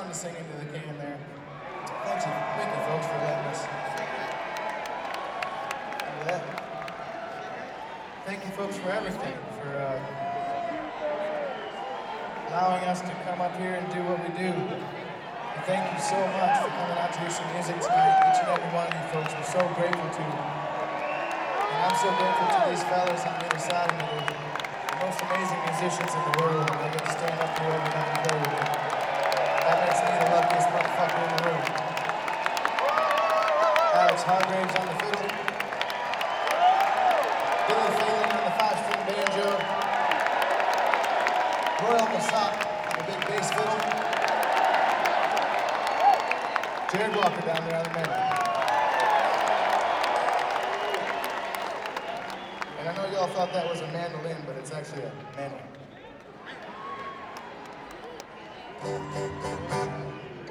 fun to sing into the can there. Thank you folks for letting us. Thank you folks for everything, for allowing us to come up here and do what we do. And thank you so much for coming out to hear some music tonight. Each and every one of you folks, we're so grateful to you. And I'm so grateful to these fellas on the other side of me. They're the most amazing musicians in the world. And they get to stand up here every night and play with me. That makes me the luckiest motherfucker in the room. Alex Hargraves on the fiddle. Billy Phelan on the 5-string banjo. Royal Masat on the big bass fiddle. Jared Walker down there on the mandolin. And I know y'all thought that was a mandolin, but it's actually a mandolin.